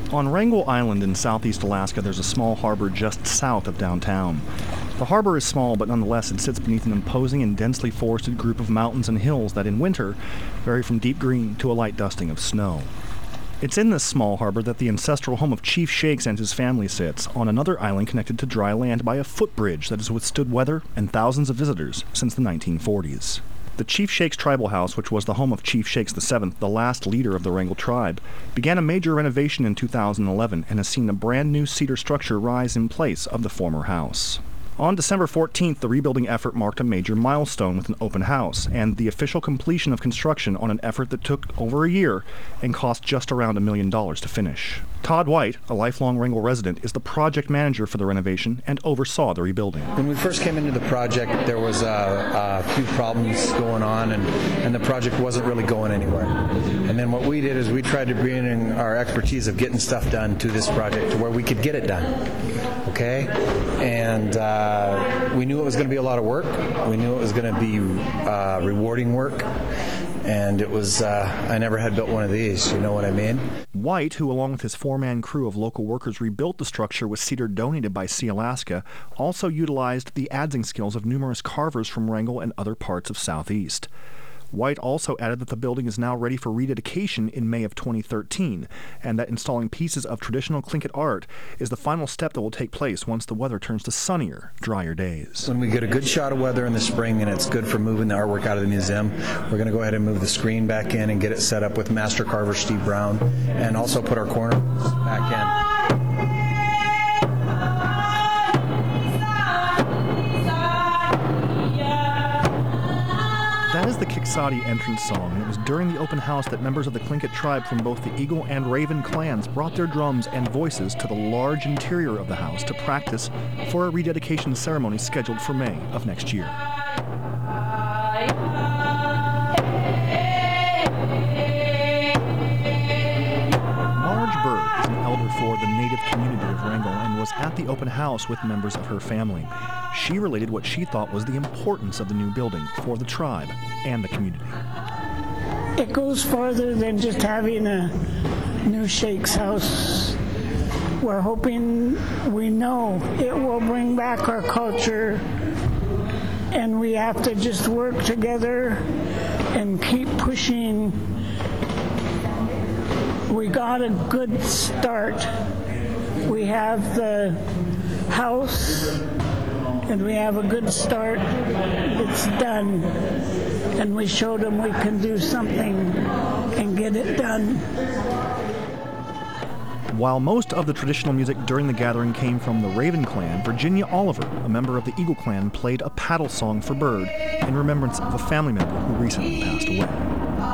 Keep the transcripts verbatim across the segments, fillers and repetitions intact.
On Wrangell Island in southeast Alaska, there's a small harbor just south of downtown. The harbor is small, but nonetheless it sits beneath an imposing and densely forested group of mountains and hills that in winter vary from deep green to a light dusting of snow. It's in this small harbor that the ancestral home of Chief Shakes and his family sits, on another island connected to dry land by a footbridge that has withstood weather and thousands of visitors since the nineteen forties. The Chief Shakes Tribal House, which was the home of Chief Shakes the seventh, the last leader of the Wrangell tribe, began a major renovation in two thousand eleven and has seen a brand new cedar structure rise in place of the former house. On December fourteenth, the rebuilding effort marked a major milestone with an open house and the official completion of construction on an effort that took over a year and cost just around a million dollars to finish. Todd White, a lifelong Wrangell resident, is the project manager for the renovation and oversaw the rebuilding. When we first came into the project, there was a, a few problems going on, and, and the project wasn't really going anywhere. And then what we did is we tried to bring in our expertise of getting stuff done to this project to where we could get it done. Okay? And uh, we knew it was going to be a lot of work. We knew it was going to be uh, rewarding work. And it was, uh, I never had built one of these, you know what I mean? White, who along with his four-man crew of local workers rebuilt the structure with cedar donated by Sea Alaska, also utilized the adzing skills of numerous carvers from Wrangell and other parts of Southeast. White also added that the building is now ready for rededication in May of twenty thirteen, and that installing pieces of traditional Tlingit art is the final step that will take place once the weather turns to sunnier, drier days. When we get a good shot of weather in the spring and it's good for moving the artwork out of the museum, we're going to go ahead and move the screen back in and get it set up with master carver Steve Brown, and also put our corners back in. That is the Kiksadi entrance song, and it was during the open house that members of the Tlingit tribe from both the Eagle and Raven clans brought their drums and voices to the large interior of the house to practice for a rededication ceremony scheduled for May of next year. Marge Bird is an elder for the native community of Wrangell and was at the open house with members of her family. She related what she thought was the importance of the new building for the tribe and the community. It goes farther than just having a new Shakes house. We're hoping, we know it will bring back our culture, and we have to just work together and keep pushing. We got a good start. We have the house, and we have a good start. It's done. And we showed them we can do something and get it done. While most of the traditional music during the gathering came from the Raven clan, Virginia Oliver, a member of the Eagle clan, played a paddle song for Bird in remembrance of a family member who recently passed away.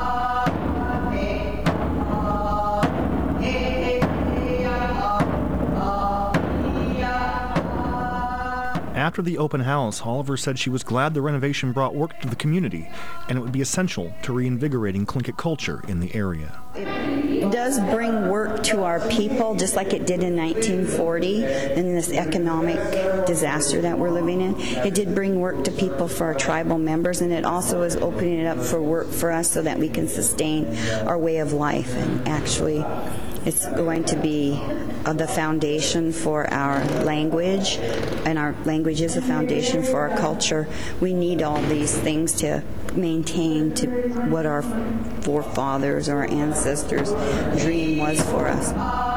After the open house, Oliver said she was glad the renovation brought work to the community, and it would be essential to reinvigorating Tlingit culture in the area. It does bring work to our people, just like it did in nineteen forty, in this economic disaster that we're living in. It did bring work to people for our tribal members, and it also is opening it up for work for us so that we can sustain our way of life. And actually, it's going to be uh, the foundation for our language, and our language is a foundation for our culture. We need all these things to maintain to what our forefathers or our ancestors' dream was for us.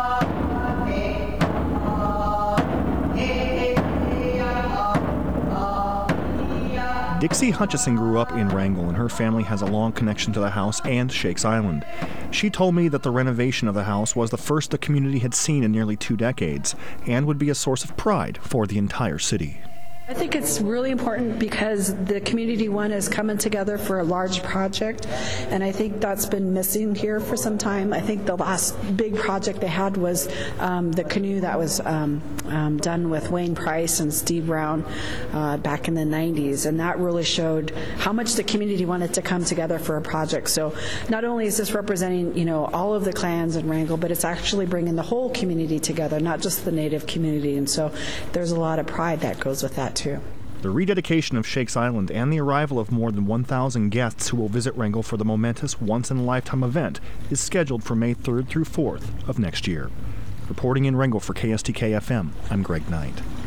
Dixie Hutchison grew up in Wrangell, and her family has a long connection to the house and Shakes Island. She told me that the renovation of the house was the first the community had seen in nearly two decades and would be a source of pride for the entire city. I think it's really important because the community one is coming together for a large project, and I think that's been missing here for some time. I think the last big project they had was um, the canoe that was um, um, done with Wayne Price and Steve Brown uh, back in the nineties, and that really showed how much the community wanted to come together for a project. So not only is this representing, you know, all of the clans in Wrangell, but it's actually bringing the whole community together, not just the native community, and so there's a lot of pride that goes with that too. The rededication of Shakes Island and the arrival of more than one thousand guests who will visit Wrangell for the momentous once-in-a-lifetime event is scheduled for May third through fourth of next year. Reporting in Wrangell for K S T K F M, I'm Greg Knight.